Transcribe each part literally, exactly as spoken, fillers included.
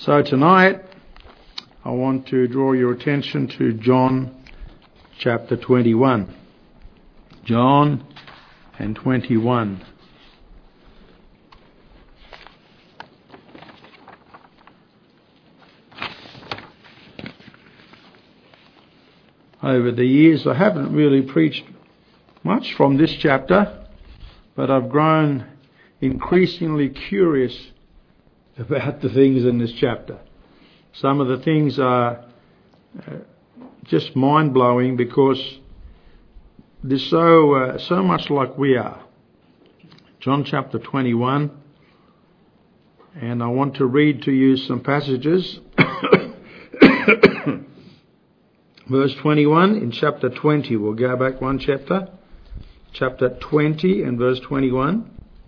So tonight I want to draw your attention to John chapter twenty-one. John and twenty-one. Over the years I haven't really preached much from this chapter, but I've grown increasingly curious about the things in this chapter. Some of the things are uh, just mind-blowing because they're so, uh, so much like we are. John chapter twenty-one, and I want to read to you some passages. Verse twenty-one in chapter twenty. We'll go back one chapter. Chapter twenty and verse twenty-one.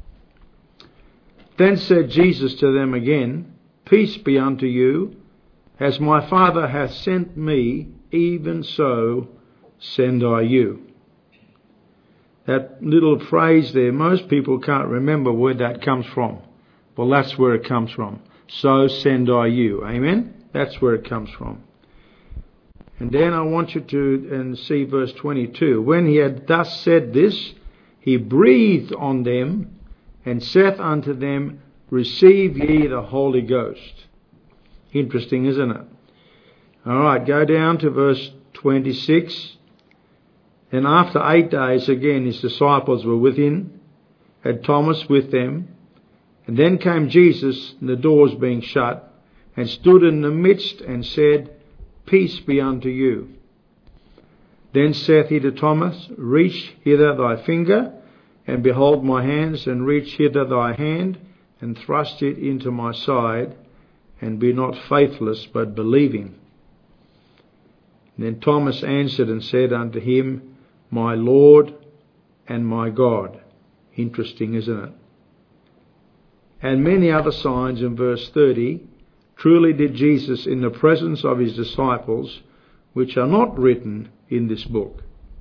Then said Jesus to them again, Peace be unto you. As my Father hath sent me, even so send I you. That little phrase there, most people can't remember where that comes from. Well, that's where it comes from. So send I you. Amen? That's where it comes from. And then I want you to and see verse twenty-two. When he had thus said this, he breathed on them and saith unto them, Receive ye the Holy Ghost. Interesting, isn't it? All right, go down to verse twenty-six. And after eight days, again, his disciples were within, had Thomas with them. And then came Jesus, and the doors being shut, and stood in the midst, and said, Peace be unto you. Then saith he to Thomas, Reach hither thy finger, and behold my hands, and reach hither thy hand, and thrust it into my side, and be not faithless, but believing. And then Thomas answered and said unto him, My Lord and my God. Interesting, isn't it? And many other signs in verse thirty. Truly did Jesus in the presence of his disciples, which are not written in this book.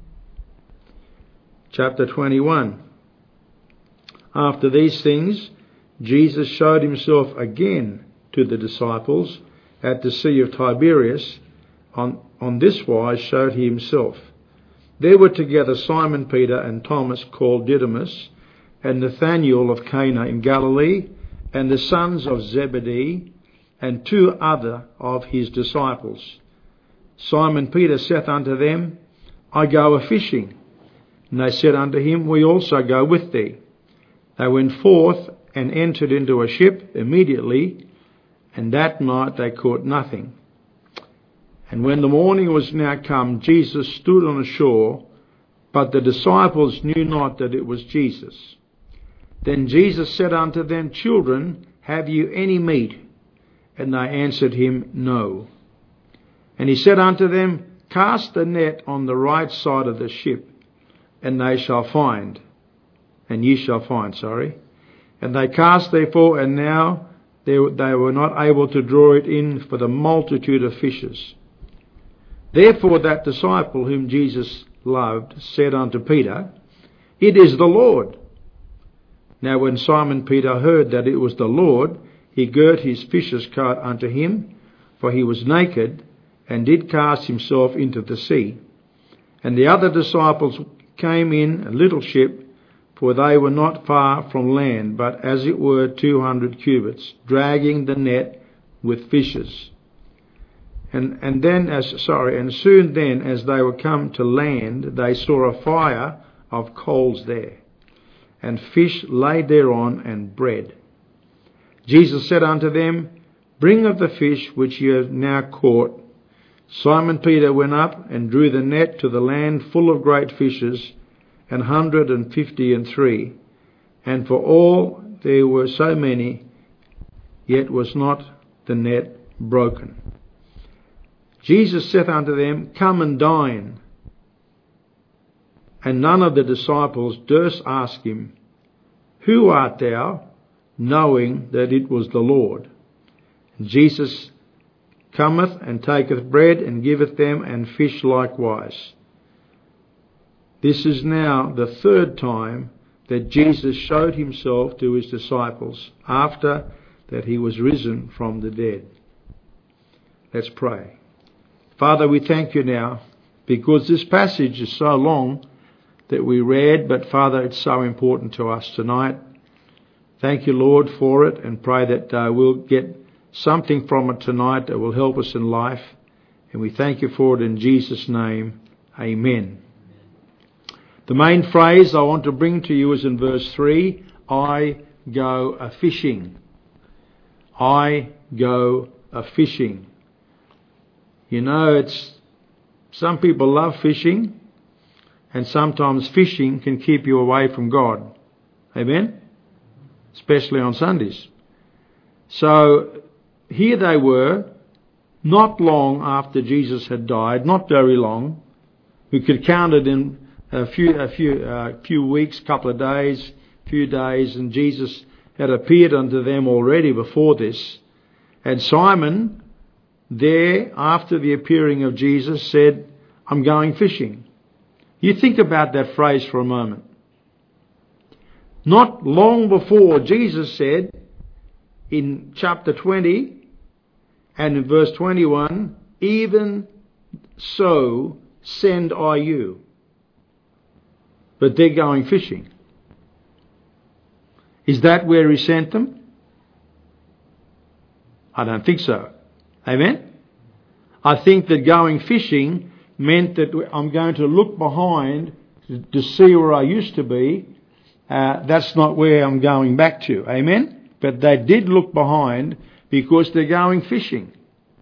Chapter twenty-one. After these things, Jesus showed himself again to the disciples at the Sea of Tiberias. On, on this wise showed he himself. There were together Simon Peter and Thomas called Didymus, and Nathanael of Cana in Galilee, and the sons of Zebedee, and two other of his disciples. Simon Peter saith unto them, I go a-fishing. And they said unto him, We also go with thee. They went forth and entered into a ship immediately, and that night they caught nothing. And when the morning was now come, Jesus stood on the shore, but the disciples knew not that it was Jesus. Then Jesus said unto them, Children, have you any meat? And they answered him, No. And he said unto them, Cast the net on the right side of the ship, and they shall find. And ye shall find, sorry. And they cast therefore, and now they, they were not able to draw it in for the multitude of fishes. Therefore that disciple whom Jesus loved said unto Peter, It is the Lord. Now when Simon Peter heard that it was the Lord, he girt his fisher's coat unto him, for he was naked, and did cast himself into the sea. And the other disciples came in a little ship, for they were not far from land, but as it were two hundred cubits, dragging the net with fishes. And and then as sorry, and soon then as they were come to land, they saw a fire of coals there, and fish laid thereon, and bread. Jesus said unto them, Bring of the fish which ye have now caught. Simon Peter went up and drew the net to the land full of great fishes, an hundred and fifty and three. And for all there were so many, yet was not the net broken. Jesus saith unto them, Come and dine. And none of the disciples durst ask him, Who art thou? Knowing that it was the Lord. And Jesus cometh and taketh bread and giveth them, and fish likewise. This is now the third time that Jesus showed himself to his disciples after that he was risen from the dead. Let's pray. Father, we thank you now because this passage is so long that we read, but Father, it's so important to us tonight. Thank you, Lord, for it, and pray that uh, we'll get something from it tonight that will help us in life. And we thank you for it in Jesus' name. Amen. The main phrase I want to bring to you is in verse three, I go a-fishing. I go a-fishing. You know, it's some people love fishing, and sometimes fishing can keep you away from God. Amen? Especially on Sundays. So here they were, not long after Jesus had died, not very long. We could count it in a few, a few, uh, few weeks, couple of days, few days, and Jesus had appeared unto them already before this. And Simon, there, after the appearing of Jesus, said, I'm going fishing. You think about that phrase for a moment. Not long before, Jesus said in chapter twenty and in verse twenty-one, even so send I you. But they're going fishing. Is that where he sent them? I don't think so. Amen? I think that going fishing meant that I'm going to look behind to see where I used to be. Uh, that's not where I'm going back to. Amen? But they did look behind because they're going fishing.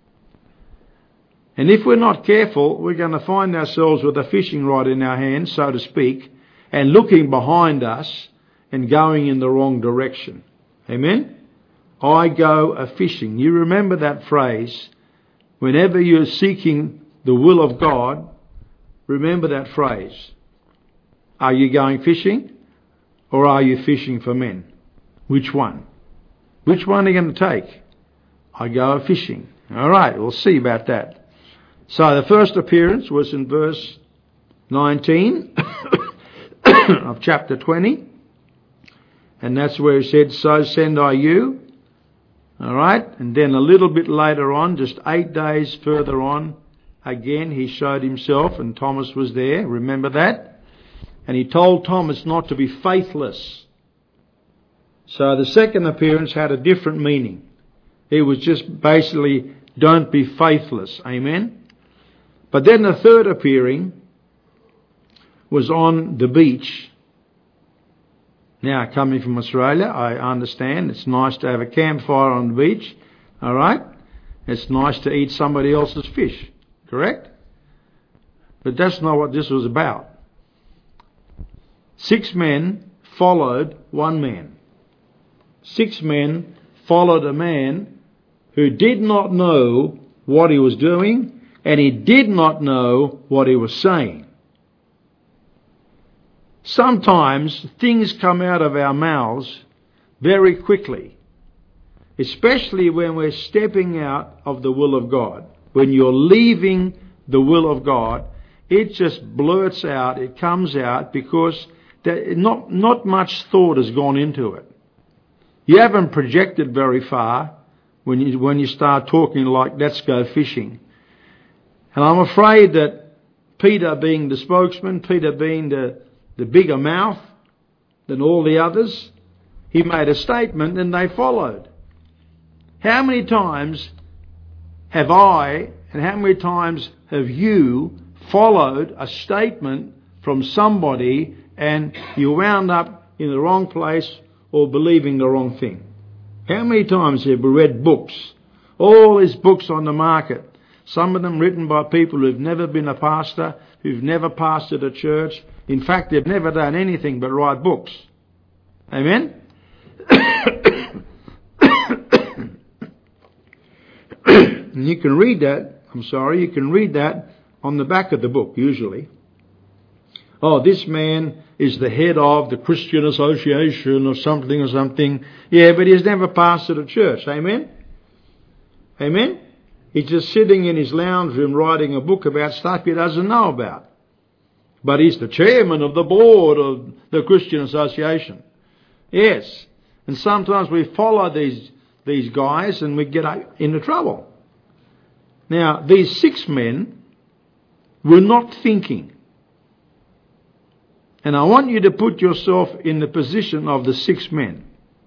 And if we're not careful, we're going to find ourselves with a fishing rod in our hand, so to speak, and looking behind us and going in the wrong direction. Amen? I go a-fishing. You remember that phrase. Whenever you're seeking the will of God, remember that phrase. Are you going fishing or are you fishing for men? Which one? Which one are you going to take? I go a-fishing. All right, we'll see about that. So the first appearance was in verse nineteen of chapter twenty. And that's where he said, so send I you. All right. And then a little bit later on, just eight days further on, again, he showed himself and Thomas was there. Remember that? And he told Thomas not to be faithless. So the second appearance had a different meaning. It was just basically, don't be faithless. Amen? But then the third appearing was on the beach. Now, coming from Australia, I understand it's nice to have a campfire on the beach. All right? It's nice to eat somebody else's fish. Correct? But that's not what this was about. Six men followed one man. Six men followed a man who did not know what he was doing, and he did not know what he was saying. Sometimes things come out of our mouths very quickly, especially when we're stepping out of the will of God. When you're leaving the will of God, it just blurts out, it comes out because there, not, not much thought has gone into it. You haven't projected very far when you, when you start talking like, let's go fishing. And I'm afraid that Peter being the spokesman, Peter being the, the bigger mouth than all the others, he made a statement and they followed. How many times have I and how many times have you followed a statement from somebody and you wound up in the wrong place or believing the wrong thing? How many times have we read books? All these books on the market. Some of them written by people who've never been a pastor, who've never pastored a church. In fact, they've never done anything but write books. Amen? And you can read that, I'm sorry, you can read that on the back of the book, usually. Oh, this man is the head of the Christian Association or something or something. Yeah, but he's never pastored a church. Amen? Amen? He's just sitting in his lounge room writing a book about stuff he doesn't know about. But he's the chairman of the board of the Christian Association. Yes. And sometimes we follow these, these guys and we get into trouble. Now, these six men were not thinking. And I want you to put yourself in the position of the six men.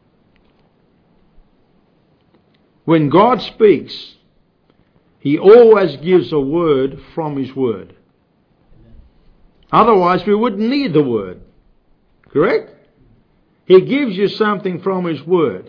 When God speaks, He always gives a word from His word. Otherwise, we wouldn't need the word. Correct? He gives you something from His word.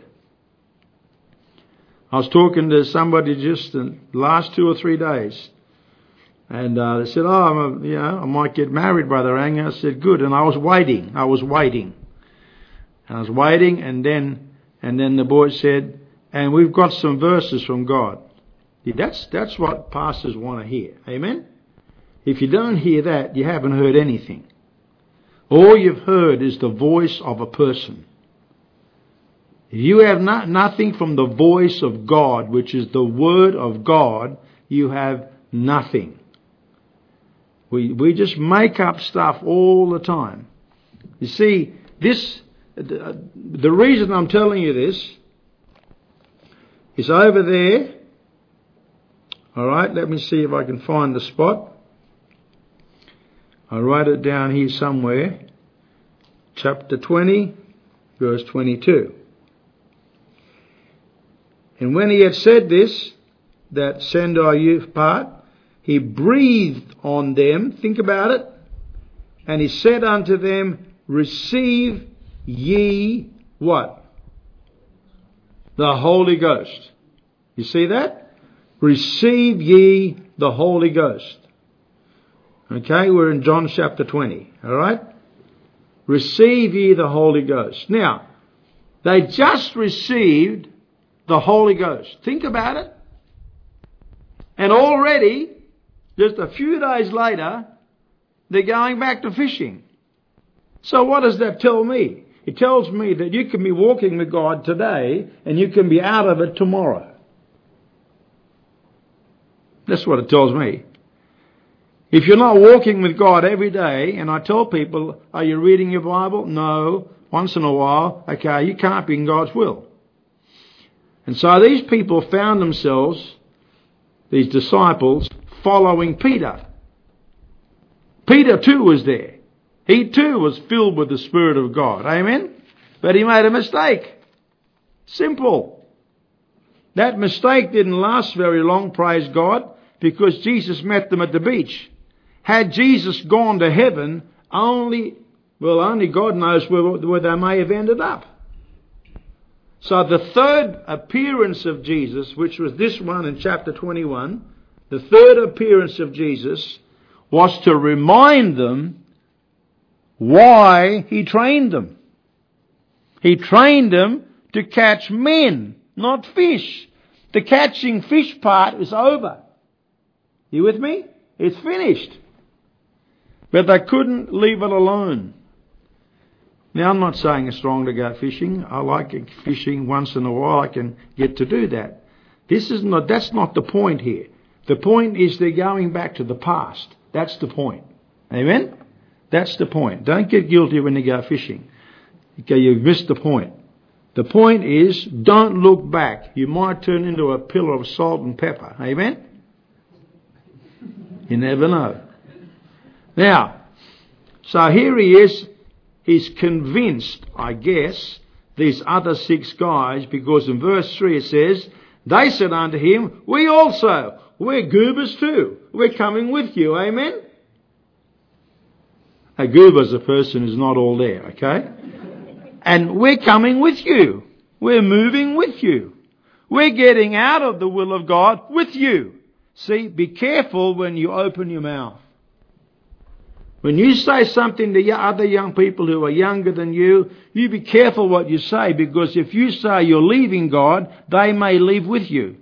I was talking to somebody just the last two or three days. And uh, they said, oh, I'm a, you know, I might get married, Brother Ang. I said, good. And I was waiting. I was waiting. And I was waiting, and then and then the boy said, and we've got some verses from God. That's, that's what pastors want to hear. Amen? If you don't hear that, you haven't heard anything. All you've heard is the voice of a person. If you have not, nothing from the voice of God, which is the Word of God, you have nothing. We we just make up stuff all the time. You see, this the, the reason I'm telling you this is over there. All right, let me see if I can find the spot. I'll write it down here somewhere. Chapter twenty, verse twenty-two. And when he had said this, that send our youth part, he breathed on them, think about it, and he said unto them, receive ye what? The Holy Ghost. You see that? Receive ye the Holy Ghost. Okay, we're in John chapter twenty, alright? Receive ye the Holy Ghost. Now, they just received the Holy Ghost. Think about it. And already, just a few days later, they're going back to fishing. So what does that tell me? It tells me that you can be walking with God today and you can be out of it tomorrow. That's what it tells me. If you're not walking with God every day, and I tell people, are you reading your Bible? No. Once in a while. Okay, you can't be in God's will. And so these people found themselves, these disciples, following Peter. Peter too was there. He too was filled with the Spirit of God. Amen? But he made a mistake. Simple. That mistake didn't last very long, praise God, because Jesus met them at the beach. Had Jesus gone to heaven, only, well, only God knows where, where they may have ended up. So the third appearance of Jesus, which was this one in chapter twenty-one, the third appearance of Jesus was to remind them why He trained them. He trained them to catch men, not fish. The catching fish part is over. You with me? It's finished. But they couldn't leave it alone. Now, I'm not saying it's wrong to go fishing. I like fishing once in a while. I can get to do that. This is not, that's not the point here. The point is they're going back to the past. That's the point. Amen? That's the point. Don't get guilty when you go fishing. Okay, you've missed the point. The point is, don't look back. You might turn into a pillar of salt and pepper. Amen? You never know. Now, so here he is. He's convinced, I guess, these other six guys, because in verse three it says, they said unto him, we also, we're goobers too. We're coming with you. Amen? A goober's a person who's not all there, okay? And we're coming with you. We're moving with you. We're getting out of the will of God with you. See, be careful when you open your mouth. When you say something to other young people who are younger than you, you be careful what you say, because if you say you're leaving God, they may leave with you.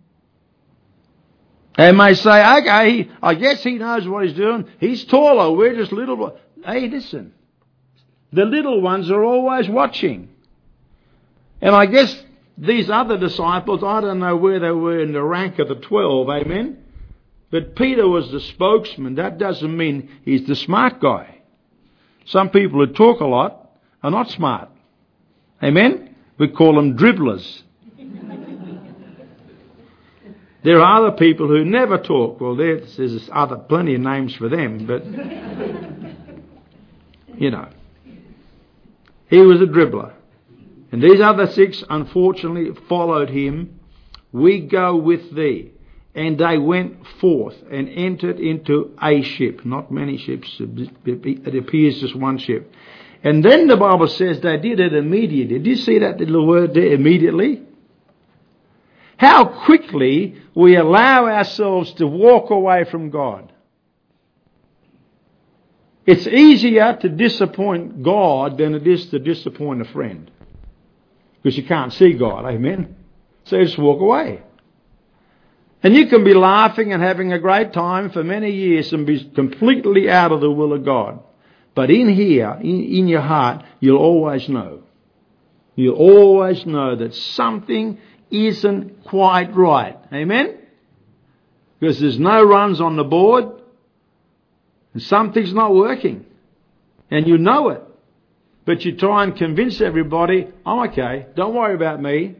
They may say, okay, I guess he knows what he's doing. He's taller. We're just little. Hey, listen. The little ones are always watching. And I guess these other disciples, I don't know where they were in the rank of the twelve, amen? But Peter was the spokesman. That doesn't mean he's the smart guy. Some people who talk a lot are not smart. Amen? We call them dribblers. There are other people who never talk. Well, there's, there's other plenty of names for them, but, you know. He was a dribbler. And these other six, unfortunately, followed him. We go with thee. And they went forth and entered into a ship. Not many ships. It appears just one ship. And then the Bible says they did it immediately. Did you see that little word there, immediately? How quickly we allow ourselves to walk away from God. It's easier to disappoint God than it is to disappoint a friend. Because you can't see God, amen? So just walk away. And you can be laughing and having a great time for many years and be completely out of the will of God. But in here, in, in your heart, you'll always know. You'll always know that something isn't quite right. Amen? Because there's no runs on the board. And something's not working. And you know it. But you try and convince everybody, I'm okay, don't worry about me.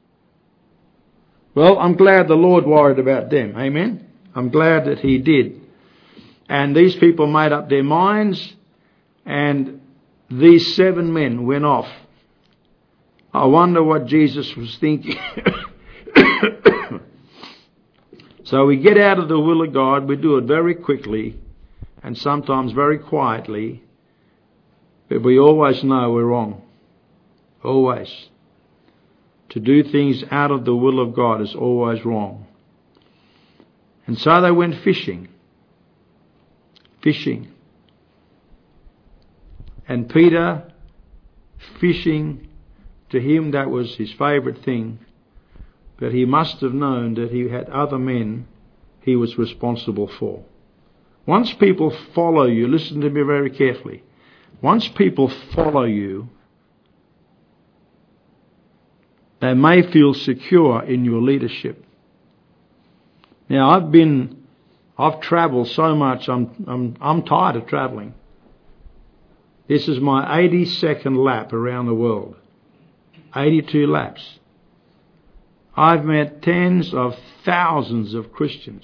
Well, I'm glad the Lord worried about them. Amen? I'm glad that He did. And these people made up their minds, and these seven men went off. I wonder what Jesus was thinking. So we get out of the will of God, we do it very quickly, and sometimes very quietly, but we always know we're wrong. Always. To do things out of the will of God is always wrong. And so they went fishing. Fishing. And Peter, fishing, to him that was his favourite thing. But he must have known that he had other men he was responsible for. Once people follow you, listen to me very carefully. Once people follow you, they may feel secure in your leadership. Now, I've been, I've travelled so much, I'm, I'm, I'm tired of travelling. This is my eighty-second lap around the world. eighty-two laps. I've met tens of thousands of Christians.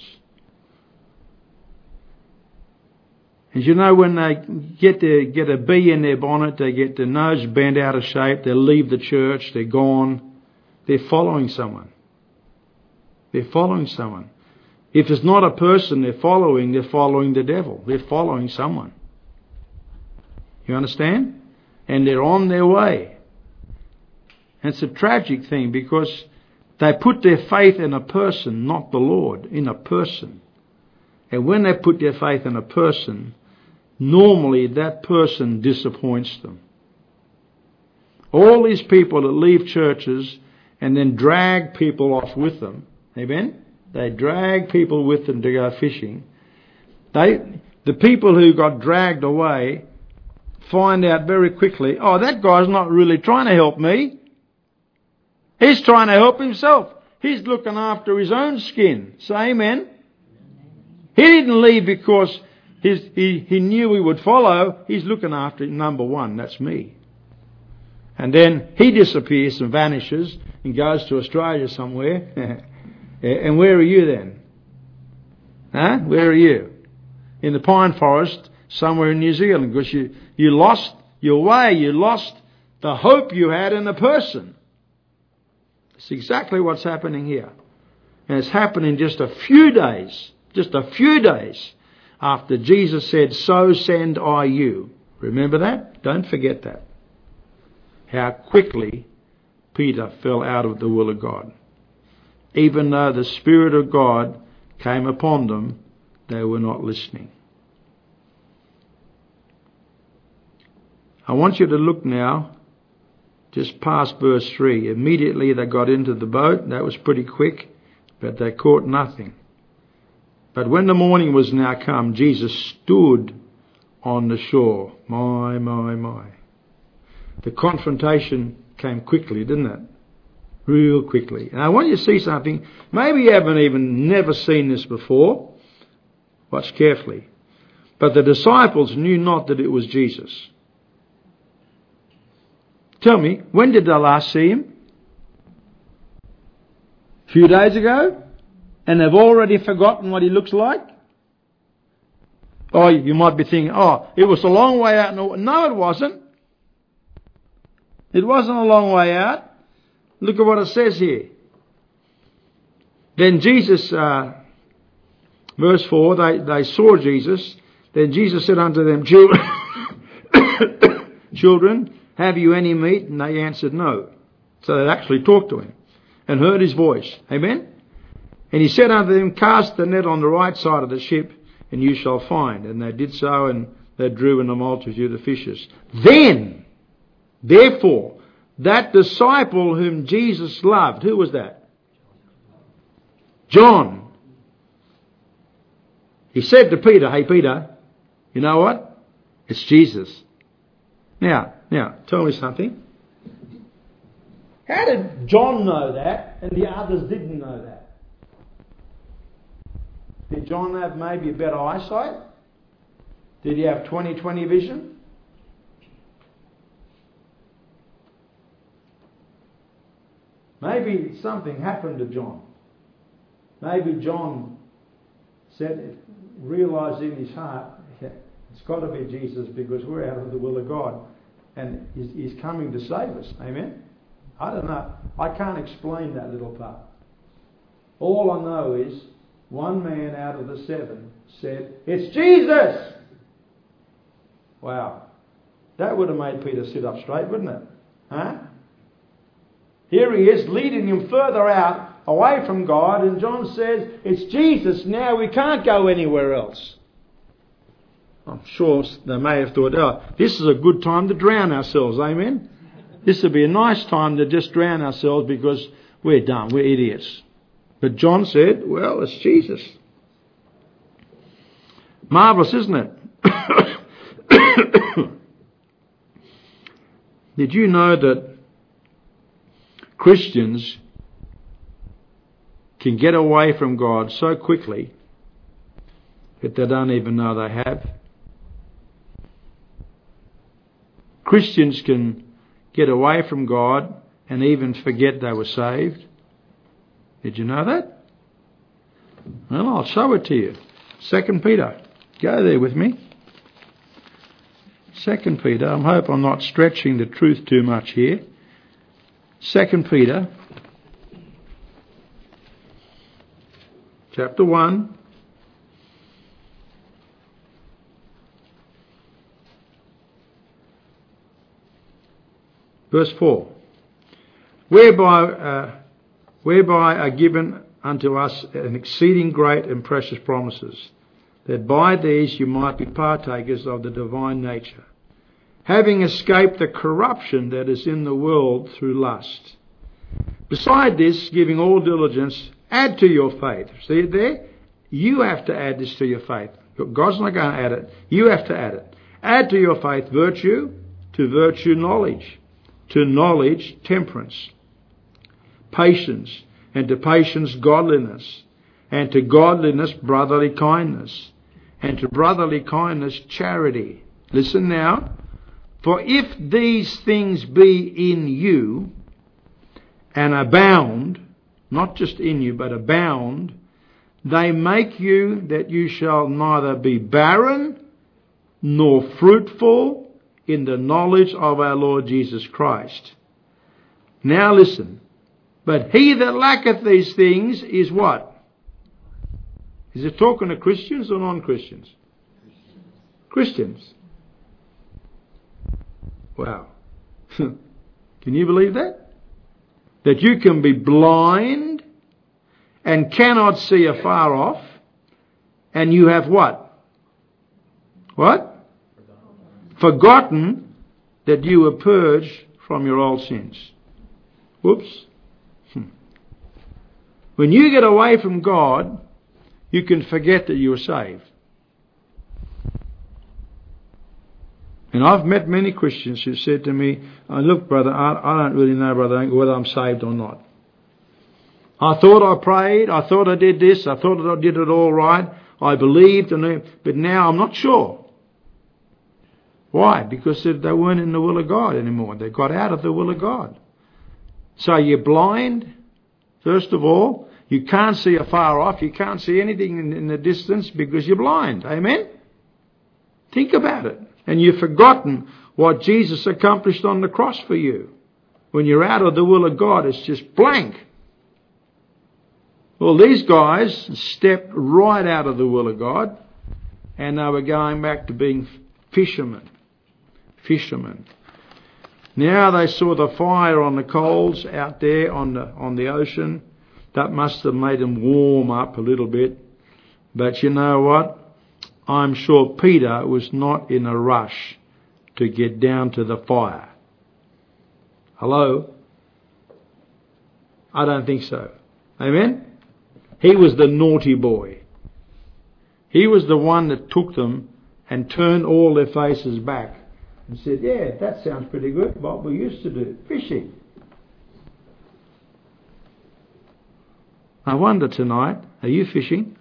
And you know, when they get to get a bee in their bonnet, they get their nose bent out of shape, they leave the church, they're gone. They're following someone. They're following someone. If it's not a person they're following, they're following the devil. They're following someone. You understand? And they're on their way. And it's a tragic thing because they put their faith in a person, not the Lord, in a person. And when they put their faith in a person, normally that person disappoints them. All these people that leave churches and then drag people off with them. Amen? They drag people with them to go fishing. They, the people who got dragged away find out very quickly, oh, that guy's not really trying to help me. He's trying to help himself. He's looking after his own skin. Say amen. He didn't leave because his, he, he knew we would follow. He's looking after number one. That's me. And then he disappears and vanishes and goes to Australia somewhere. And where are you then? Huh? Where are you? In the pine forest somewhere in New Zealand, because you, you lost your way. You lost the hope you had in a person. It's exactly what's happening here. And it's happened in just a few days. Just a few days after Jesus said, so send I you. Remember that? Don't forget that. How quickly Peter fell out of the will of God. Even though the Spirit of God came upon them, they were not listening. I want you to look now, just past verse three. Immediately they got into the boat. That was pretty quick, but they caught nothing. But when the morning was now come, Jesus stood on the shore. My, my, my. The confrontation came quickly, didn't it? Real quickly. And I want you to see something. Maybe you haven't even never seen this before. Watch carefully. But the disciples knew not that it was Jesus. Tell me, when did they last see him? A few days ago? and they've already forgotten what he looks like? Oh, you might be thinking, oh, it was a long way out. No, no, it wasn't. It wasn't a long way out. Look at what it says here. Then Jesus, uh, verse four, they, they saw Jesus. Then Jesus said unto them, Children, children, have you any meat? And they answered, no. So they actually talked to him and heard his voice. Amen? And he said unto them, cast the net on the right side of the ship, and you shall find. And they did so, and they drew in a multitude of fishes. Then, therefore, that disciple whom Jesus loved, who was that? John. He said to Peter, hey Peter, you know what? It's Jesus. Now, now, tell me something. How did John know that and the others didn't know that? Did John have maybe a better eyesight? Did he have twenty twenty vision? Maybe something happened to John. Maybe John said, realised in his heart, it's got to be Jesus because we're out of the will of God. And he's, he's coming to save us. Amen? I don't know. I can't explain that little part. All I know is one man out of the seven said, it's Jesus! Wow. That would have made Peter sit up straight, wouldn't it? Huh? Here he is leading him further out, away from God, and John says, it's Jesus now, we can't go anywhere else. I'm sure they may have thought, oh, this is a good time to drown ourselves, amen? This would be a nice time to just drown ourselves because we're done, we're idiots. But John said, well, it's Jesus. Marvellous, isn't it? Did you know that Christians can get away from God so quickly that they don't even know they have? Christians can get away from God and even forget they were saved. Did you know that? Well, I'll show it to you. Second Peter. Go there with me. Second Peter. I hope I'm not stretching the truth too much here. Second Peter. Chapter one. Verse four. Whereby... Uh, whereby are given unto us an exceeding great and precious promises, that by these you might be partakers of the divine nature, having escaped the corruption that is in the world through lust. Beside this, giving all diligence, add to your faith. See it there? You have to add this to your faith. God's not going to add it. You have to add it. Add to your faith virtue, to virtue knowledge, to knowledge temperance, patience, and to patience godliness, and to godliness brotherly kindness, and to brotherly kindness charity. Listen now. For if these things be in you and abound, not just in you but abound, they make you that you shall neither be barren nor fruitful in the knowledge of our Lord Jesus Christ. Now listen. But he that lacketh these things is what? Is it talking to Christians or non-Christians? Christians. Wow. Can you believe that? That you can be blind and cannot see afar off, and you have what? What? Forgotten that you were purged from your old sins. Whoops. When you get away from God, you can forget that you were saved. And I've met many Christians who said to me, oh, look, brother, I, I don't really know, brother, whether I'm saved or not. I thought I prayed, I thought I did this, I thought I did it all right, I believed, and but now I'm not sure. Why? Because they weren't in the will of God anymore. They got out of the will of God. So you're blind, first of all. You can't see afar off. You can't see anything in, in the distance because you're blind. Amen? Think about it. And you've forgotten what Jesus accomplished on the cross for you. When you're out of the will of God, it's just blank. Well, these guys stepped right out of the will of God, and they were going back to being fishermen. Fishermen. Now they saw the fire on the coals out there on the on the ocean. That must have made them warm up a little bit. But you know what? I'm sure Peter was not in a rush to get down to the fire. Hello? I don't think so. Amen? He was the naughty boy. He was the one that took them and turned all their faces back and said, yeah, that sounds pretty good. What we used to do, fishing. I wonder tonight, are you fishing?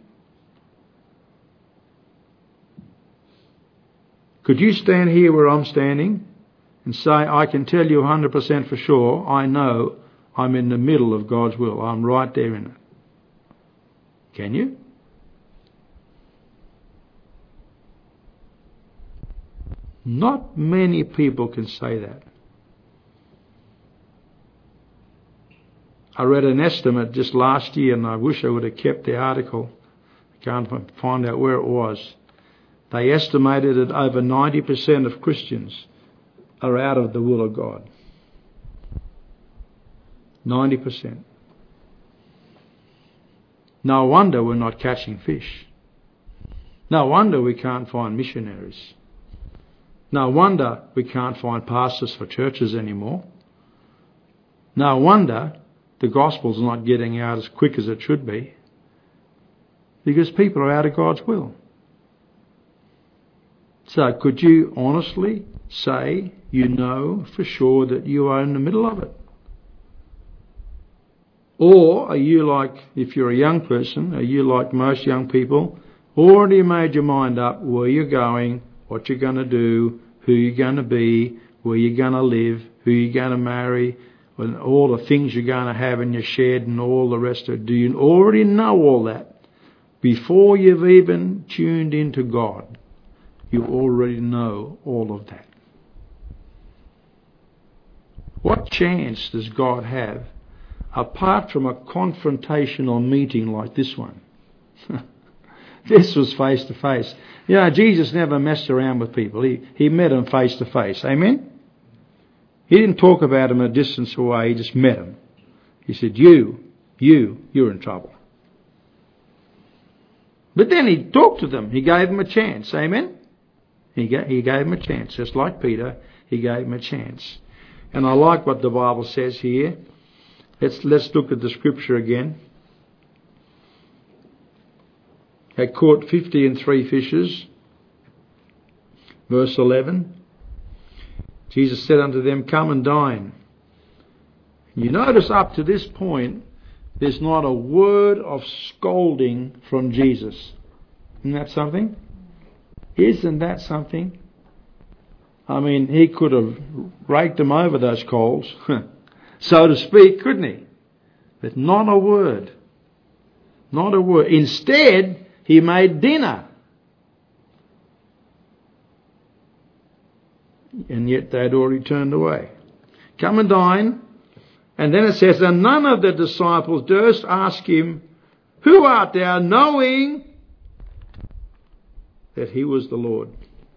Could you stand here where I'm standing and say, I can tell you one hundred percent for sure, I know I'm in the middle of God's will. I'm right there in it. Can you? Not many people can say that. I read an estimate just last year, and I wish I would have kept the article. I can't find out where it was. They estimated that over ninety percent of Christians are out of the will of God. ninety percent. No wonder we're not catching fish. No wonder we can't find missionaries. No wonder we can't find pastors for churches anymore. No wonder the gospel's not getting out as quick as it should be. Because people are out of God's will. So could you honestly say you know for sure that you are in the middle of it? Or are you like, if you're a young person, are you like most young people, already made your mind up where you're going, what you're going to do, who you're going to be, where you're going to live, who you're going to marry, and all the things you're going to have in your shed and all the rest of it? Do you already know all that? Before you've even tuned into God, you already know all of that. What chance does God have apart from a confrontational meeting like this one? This was face to face. You know, Jesus never messed around with people. He, he met them face to face. Amen? He didn't talk about them a distance away. He just met them. He said, you, you, you're in trouble. But then he talked to them. He gave them a chance. Amen? He gave, he gave them a chance. Just like Peter, he gave them a chance. And I like what the Bible says here. Let's, let's look at the scripture again. They caught fifty and three fishes. Verse eleven. Jesus said unto them, come and dine. You notice up to this point, there's not a word of scolding from Jesus. Isn't that something? Isn't that something? I mean, he could have raked them over those coals, so to speak, couldn't he? But not a word. Not a word. Instead, he made dinner. And yet they had already turned away. Come and dine. And then it says, and none of the disciples durst ask him, who art thou, knowing that he was the Lord.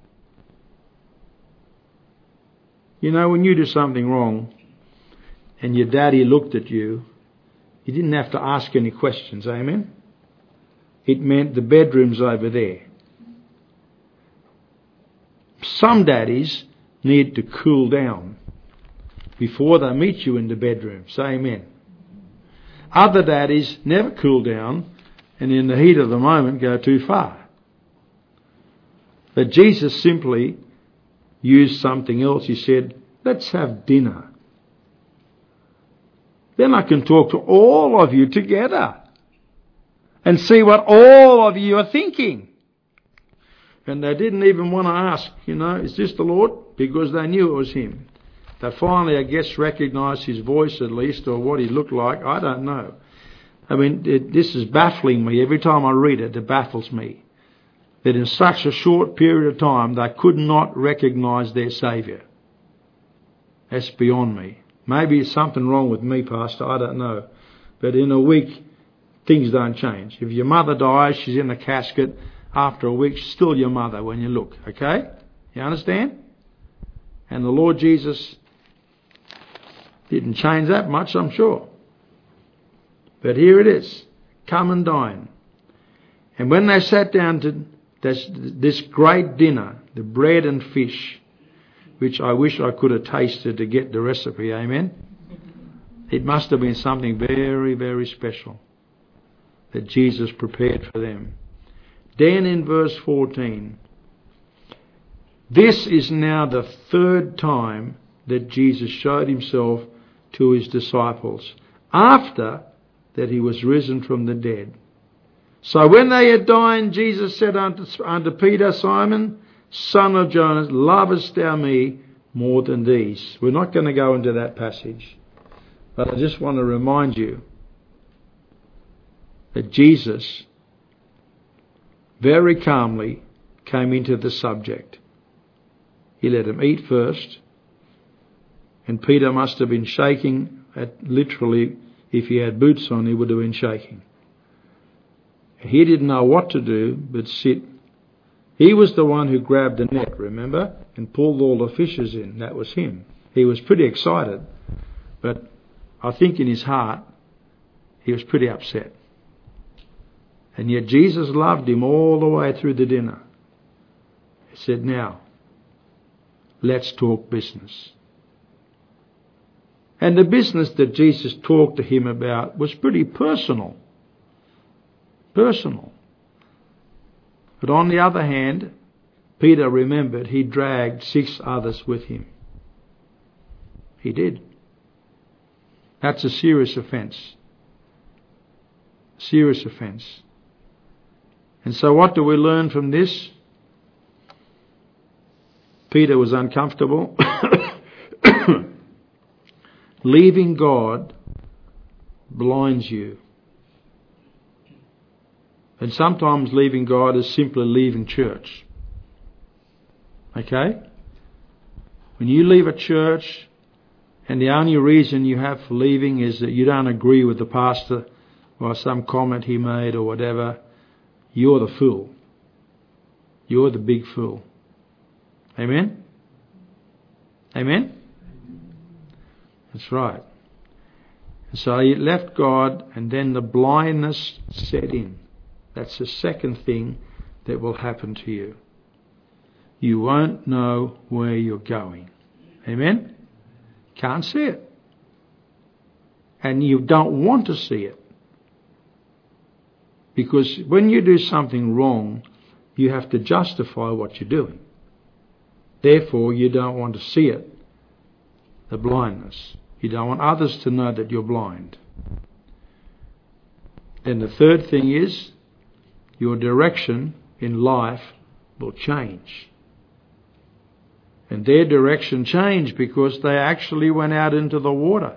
You know, when you do something wrong and your daddy looked at you, you didn't have to ask any questions, amen? It meant the bedroom's over there. Some daddies need to cool down before they meet you in the bedroom. Say amen. Other daddies never cool down and in the heat of the moment go too far. But Jesus simply used something else. He said, let's have dinner. Then I can talk to all of you together and see what all of you are thinking. And they didn't even want to ask, you know, is this the Lord? Because they knew it was him. They finally, I guess, recognised his voice at least, or what he looked like. I don't know. I mean, it, this is baffling me. Every time I read it, it baffles me. That in such a short period of time, they could not recognise their Saviour. That's beyond me. Maybe it's something wrong with me, Pastor, I don't know. But in a week, things don't change. If your mother dies, she's in a casket. After a week, she's still your mother when you look. Okay? You understand? And the Lord Jesus didn't change that much, I'm sure. But here it is. Come and dine. And when they sat down to this, this great dinner, the bread and fish, which I wish I could have tasted to get the recipe, amen? It must have been something very, very special that Jesus prepared for them. Then in verse fourteen, this is now the third time that Jesus showed himself to his disciples after that he was risen from the dead. So when they had dined, Jesus said unto, unto Peter, Simon, son of Jonas, lovest thou me more than these? We're not going to go into that passage, but I just want to remind you that Jesus very calmly came into the subject. He let him eat first, and Peter must have been shaking at literally, if he had boots on, he would have been shaking. He didn't know what to do but sit. He was the one who grabbed the net, remember, and pulled all the fishes in. That was him. He was pretty excited, but I think in his heart he was pretty upset. And yet Jesus loved him all the way through the dinner. He said, now, let's talk business. And the business that Jesus talked to him about was pretty personal. Personal. But on the other hand, Peter remembered he dragged six others with him. He did. That's a serious offence. Serious offence. And so what do we learn from this? Peter was uncomfortable. Leaving God blinds you. And sometimes leaving God is simply leaving church. Okay? When you leave a church and the only reason you have for leaving is that you don't agree with the pastor or some comment he made or whatever, you're the fool. You're the big fool. Amen? Amen? That's right. So he left God, and then the blindness set in. That's the second thing that will happen to you. You won't know where you're going. Amen? Can't see it. And you don't want to see it. Because when you do something wrong, you have to justify what you're doing. Therefore, you don't want to see it. The blindness. You don't want others to know that you're blind. Then the third thing is, your direction in life will change. And their direction changed because they actually went out into the water,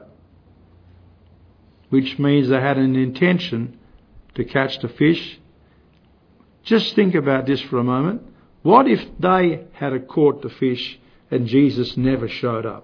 which means they had an intention to catch the fish. Just think about this for a moment. What if they had caught the fish and Jesus never showed up?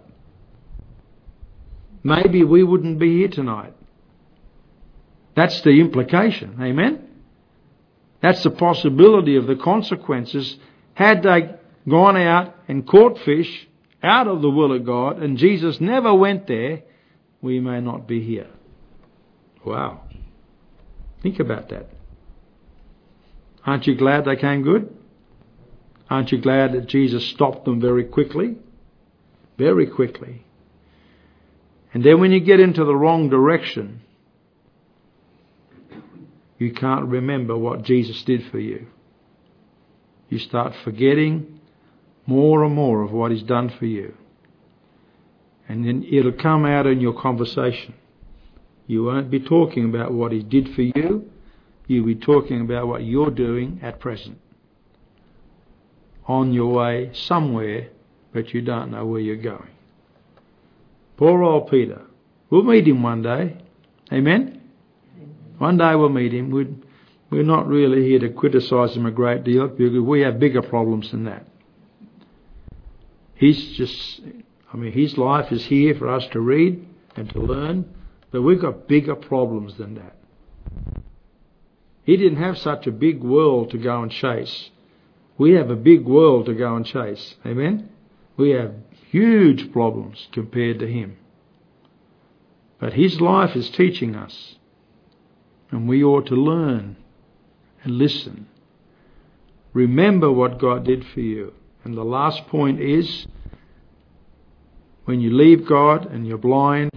Maybe we wouldn't be here tonight. That's the implication. Amen? That's the possibility of the consequences. Had they gone out and caught fish out of the will of God and Jesus never went there, we may not be here. Wow. Think about that. Aren't you glad they came good? Aren't you glad that Jesus stopped them very quickly? Very quickly. And then when you get into the wrong direction, you can't remember what Jesus did for you. You start forgetting more and more of what He's done for you. And then it'll come out in your conversation. You won't be talking about what He did for you. You'll be talking about what you're doing at present. On your way somewhere, but you don't know where you're going. Poor old Peter. We'll meet him one day. Amen? One day we'll meet him. We'd, we're not really here to criticise him a great deal because we have bigger problems than that. He's just, I mean, his life is here for us to read and to learn, but we've got bigger problems than that. He didn't have such a big world to go and chase. We have a big world to go and chase. Amen? We have huge problems compared to him. But his life is teaching us, and we ought to learn and listen. Remember what God did for you. And the last point is, when you leave God and you're blind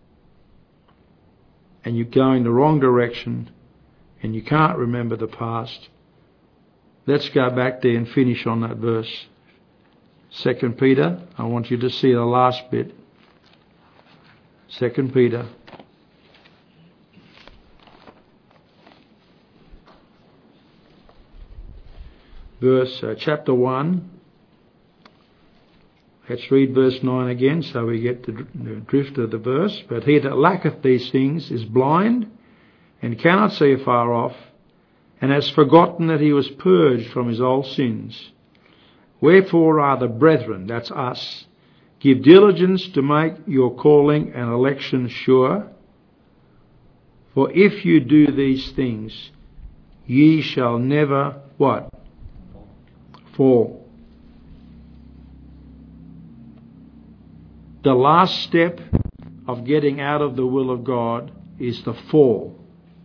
and you're going the wrong direction and you can't remember the past, let's go back there and finish on that verse. Second Peter, I want you to see the last bit. Second Peter. Verse, uh, chapter one. Let's read verse nine again so we get the, the drift of the verse. But he that lacketh these things is blind and cannot see afar off, and has forgotten that he was purged from his old sins. Wherefore are the brethren, that's us, give diligence to make your calling and election sure. For if you do these things, ye shall never, what? Fall. The last step of getting out of the will of God is to fall.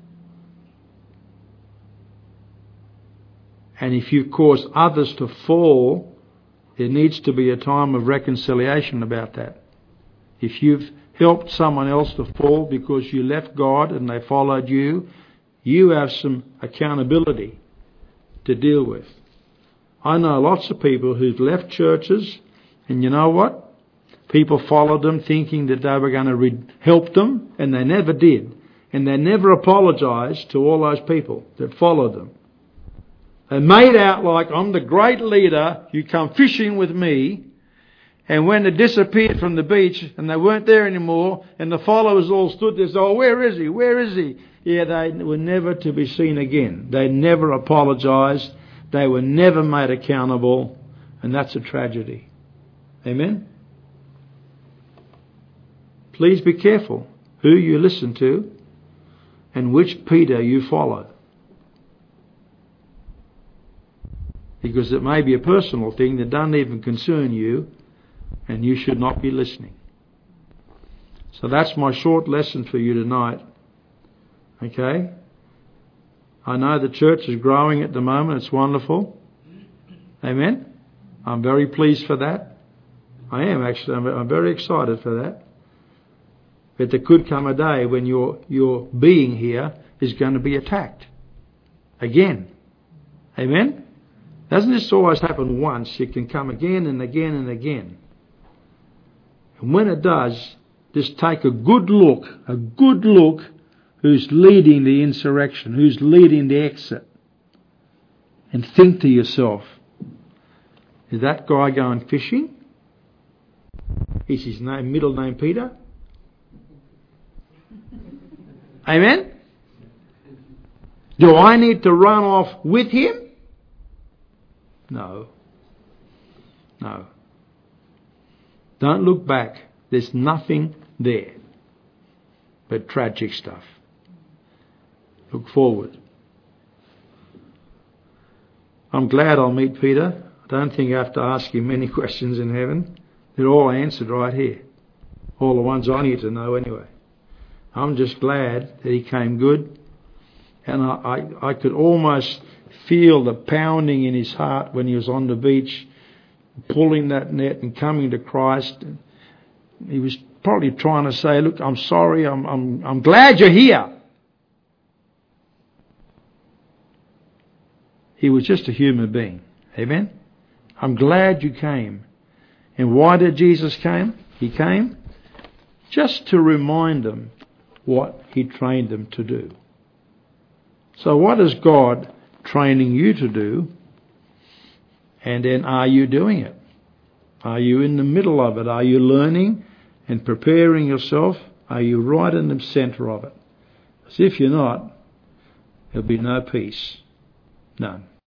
And if you cause others to fall, there needs to be a time of reconciliation about that. If you've helped someone else to fall because you left God and they followed you, you have some accountability to deal with. I know lots of people who've left churches, and you know what? People followed them thinking that they were going to re- help them, and they never did. And they never apologised to all those people that followed them. They made out like, I'm the great leader, you come fishing with me. And when they disappeared from the beach and they weren't there anymore, and the followers all stood there and said, oh, where is he? Where is he? Yeah, they were never to be seen again. They never apologised. They were never made accountable. And that's a tragedy. Amen? Please be careful who you listen to and which Peter you follow. Because it may be a personal thing that doesn't even concern you, and you should not be listening. So that's my short lesson for you tonight. Okay? I know the church is growing at the moment. It's wonderful. Amen? I'm very pleased for that. I am actually. I'm, I'm very excited for that. But there could come a day when your your being here is going to be attacked. Again. Amen? Doesn't this always happen once? It can come again and again and again. And when it does, just take a good look, a good look who's leading the insurrection, who's leading the exit. And think to yourself, is that guy going fishing? Is his name, middle name Peter? Amen? Do I need to run off with him? No. No. Don't look back. There's nothing there but tragic stuff. Look forward. I'm glad I'll meet Peter. I don't think I have to ask him many questions in heaven. They're all answered right here. All the ones I need to know anyway. I'm just glad that he came good. And I, I, I could almost feel the pounding in his heart when he was on the beach, pulling that net and coming to Christ. He was probably trying to say, look, I'm sorry, I'm, I'm, I'm glad you're here. He was just a human being. Amen? I'm glad you came. And why did Jesus came? He came just to remind them what he trained them to do. So what is God training you to do? And then are you doing it? Are you in the middle of it? Are you learning and preparing yourself? Are you right in the centre of it? Because if you're not, there'll be no peace. None.